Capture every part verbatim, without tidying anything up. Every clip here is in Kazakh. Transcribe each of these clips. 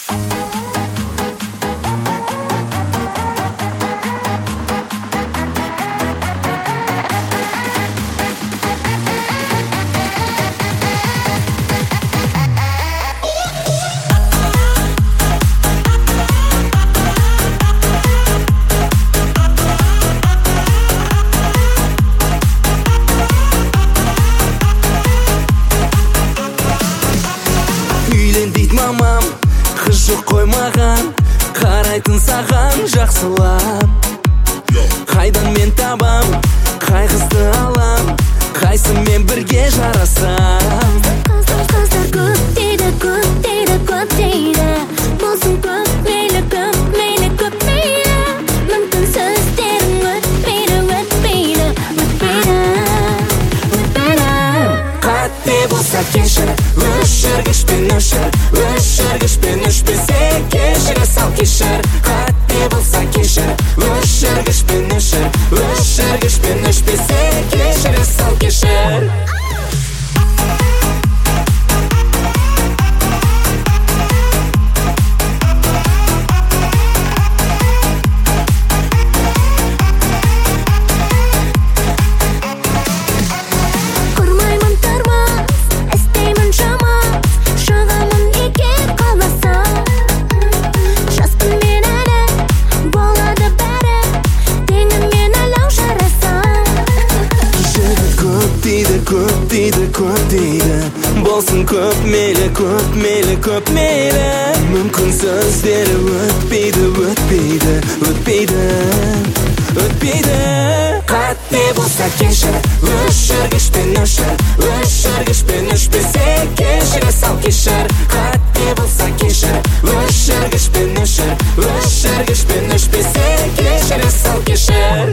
мамам қыз жоқ қоймаған, қарайтын саған жақсылап. Қайдан мен табам, қай қызды алам, қайсымен бірге жарасам. Қыздар қыздар көп дейді, көп дейді, көп дейді. Болсын көп мейлі, көп мейлі, көп мейлі. Мүмкін сөздерің өтпейді, өтпейді, өтпейді, өтпейді. Қате болса кешір, өшіргішпен өшір, өшіргішпен өшпесе кешіре сал кешір. Қате болса кешір, өшіргішпен өшір, өшіргішпен өшпесе кешіре сал кешір. Көп дейді, көп дейді. Болсын көп мейлі, көп мейлі, көп мейлі. Мүмкін сөздері өтпейді, өтпейді, өтпейді, өтпейді. Қате болса кешір, өшіргішпен өшір, өшіргішпен өшпесе кешіре сал кешір. Қате болса кешір, өшіргішпен өшір, өшіргішпен өшпесе кешіре сал кешір.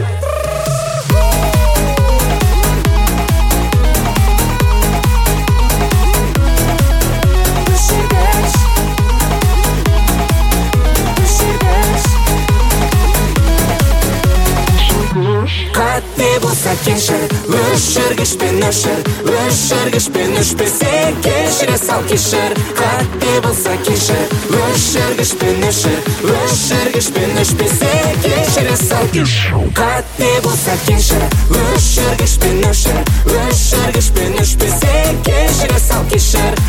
Қате болса кешір, өшіргішпен өшір, өшіргішпен өшпесе кешіре сал кешір. Қате болса кешір, өшіргішпен өшір, өшіргішпен өшпесе кешіре сал кешір. Қате болса кешір, өшіргішпен өшір, өшіргішпен өшпесе кешіре сал кешір.